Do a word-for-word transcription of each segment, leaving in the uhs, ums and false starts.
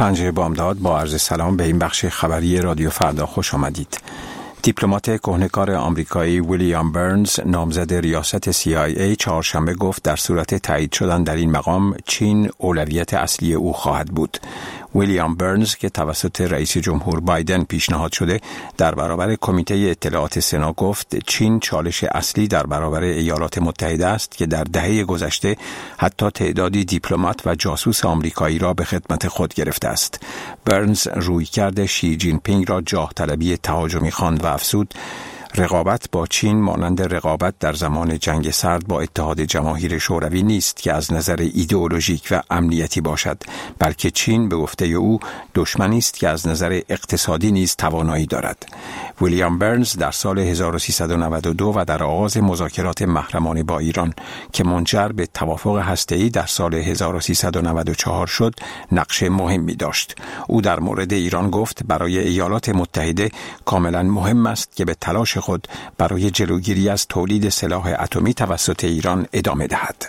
پنج بامداد با عرض سلام به این بخش خبری رادیو فردا خوش آمدید. دیپلمات کهنه‌کار آمریکایی ویلیام برنز نامزد ریاست سی آی ای چهارشنبه گفت در صورت تایید شدن در این مقام چین اولویت اصلی او خواهد بود. ویلیام برنز که توسط رئیس جمهور بایدن پیشنهاد شده در برابر کمیته اطلاعات سنا گفت چین چالش اصلی در برابر ایالات متحده است که در دهه گذشته حتی تعدادی دیپلمات و جاسوس آمریکایی را به خدمت خود گرفته است. برنز رویکرد شی جین پینگ را جاه طلبی تهاجمی خواند و افزود رقابت با چین مانند رقابت در زمان جنگ سرد با اتحاد جماهیر شوروی نیست که از نظر ایدئولوژیک و امنیتی باشد، بلکه چین به گفته او دشمنی است که از نظر اقتصادی نیز توانایی دارد. ویلیام برنز در سال هزار و سیصد و نود و دو و در آغاز مذاکرات محرمانه با ایران که منجر به توافق هسته‌ای در سال هزار و سیصد و نود و چهار شد، نقش مهمی داشت. او در مورد ایران گفت برای ایالات متحده کاملا مهم است که به تلاش خود برای جلوگیری از تولید سلاح اتمی توسط ایران ادامه دهد.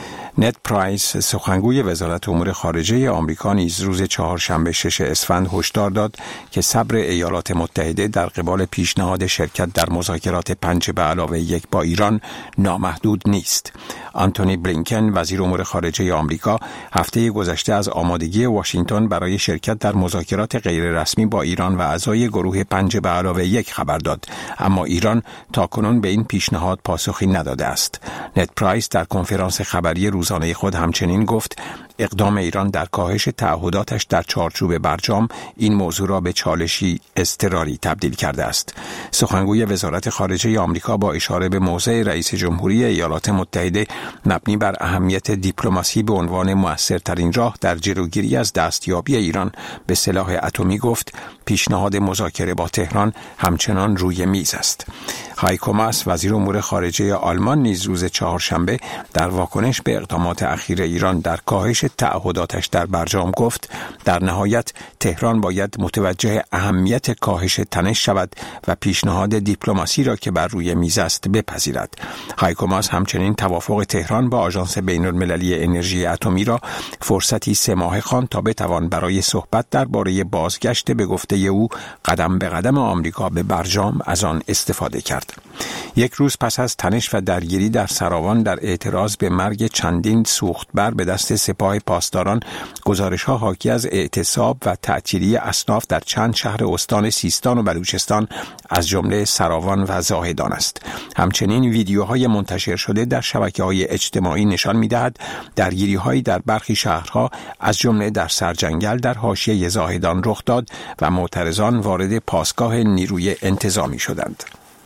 نت پرایس سخنگوی وزارت امور خارجه آمریکا نیز روز چهارشنبه شش اسفند هشدار داد که صبر ایالات متحده در قبال پیشنهاد شرکت در مذاکرات پنج به علاوه یک با ایران نامحدود نیست. آنتونی بلینکن وزیر امور خارجه آمریکا هفته گذشته از آمادگی واشنگتن برای شرکت در مذاکرات غیررسمی با ایران و اعضای گروه پنج به علاوه یک خبر داد، اما ایران تاکنون به این پیشنهاد پاسخی نداده است. نت پرایس در کنفرانس خبری روزانه خود همچنین گفت اقدام ایران در کاهش تعهداتش در چارچوب برجام این موضوع را به چالشی اضطراری تبدیل کرده است. سخنگوی وزارت خارجه آمریکا با اشاره به موضع رئیس جمهوری ایالات متحده مبنی بر اهمیت دیپلماسی به عنوان مؤثرترین راه در جلوگیری از دستیابی ایران به سلاح اتمی گفت پیشنهاد مذاکره با تهران همچنان روی میز است. هایکو ماس وزیر امور خارجه آلمان نیز روز چهارشنبه در واکنش به اقدامات اخیر ایران در کاهش تعهداتش در برجام گفت در نهایت تهران باید متوجه اهمیت کاهش تنش شود و پیشنهاد دیپلماسی را که بر روی میز است بپذیرد. هایکو ماس همچنین توافق تهران با آژانس بین‌المللی انرژی اتمی را فرصتی سه ماهه خواند تا بتوان برای صحبت درباره بازگشت به گفته او قدم به قدم آمریکا به برجام از آن استفاده کرد. یک روز پس از تنش و درگیری در سراوان در اعتراض به مرگ چندین سوختبر به دست سپاه پاسداران، گزارش‌ها حاکی از اعتصاب و تعطیلی اصناف در چند شهر استان سیستان و بلوچستان از جمله سراوان و زاهدان است. همچنین ویدیوهای منتشر شده در شبکه‌های اجتماعی نشان می‌دهد درگیری‌هایی در برخی شهرها از جمله در سرجنگل در حاشیه زاهدان رخ داد و معترضان وارد پاسگاه نیروی انتظامی شدند.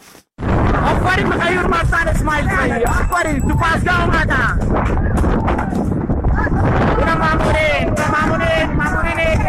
آفرین به خیور مرسل اسماعیل خیلی آفرین تو پاسگاه اومدن اینا مامورین مامورین مامورین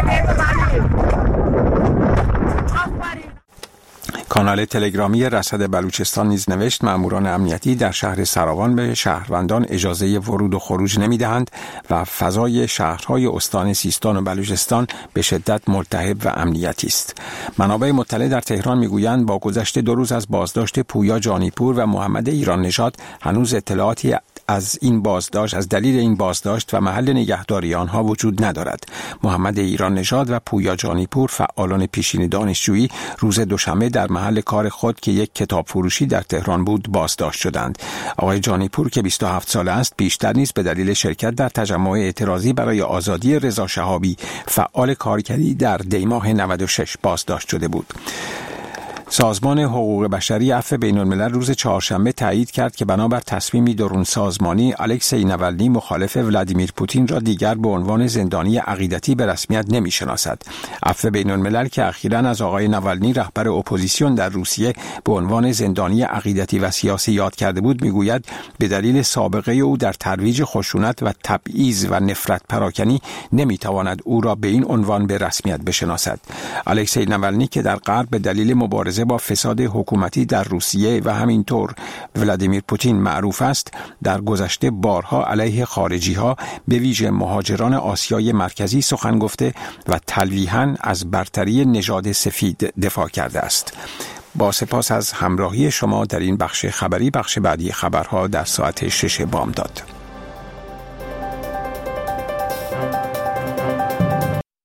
کانال تلگرامی رصد بلوچستان نیز نوشت ماموران امنیتی در شهر سراوان به شهروندان اجازه ورود و خروج نمی‌دهند و فضای شهرهای استان سیستان و بلوچستان به شدت ملتهب و امنیتی است. منابع مطلع در تهران میگویند با گذشت دو روز از بازداشت پویا جانیپور و محمد ایران نژاد هنوز اطلاعاتی از این بازداشت از دلیل این بازداشت و محل نگهداری آنها وجود ندارد. محمد ایران نژاد و پویا جانیپور فعالان پیشین دانشجویی روز دوشنبه در محل کار خود که یک کتاب فروشی در تهران بود بازداشت شدند. آقای جانیپور که بیست و هفت ساله است پیشتر نیز به دلیل شرکت در تجمع اعتراضی برای آزادی رضا شهابی فعال کارگری در دیماه نود و شش بازداشت شده بود. سازمان حقوق بشری عفو بین‌الملل روز چهارشنبه تایید کرد که بنابر تصمیمی درون سازمانی الکسی ناولنی مخالف ولادیمیر پوتین را دیگر به عنوان زندانی عقیدتی به رسمیت نمی‌شناسد. عفو بین‌الملل که اخیراً از آقای ناولنی رهبر اپوزیسیون در روسیه به عنوان زندانی عقیدتی و سیاسی یاد کرده بود میگوید به دلیل سابقه او در ترویج خشونت و تبعیض و نفرت پراکنی نمی‌تواند او را به این عنوان به رسمیت بشناسد. الکسی ناولنی که در غرب به دلیل مبارزه با فساد حکومتی در روسیه و همینطور ولادیمیر پوتین معروف است، در گذشته بارها علیه خارجی ها به ویژه مهاجران آسیای مرکزی سخن گفته و تلویحاً از برتری نژاد سفید دفاع کرده است. با سپاس از همراهی شما در این بخش خبری. بخش بعدی خبرها در ساعت شش بامداد.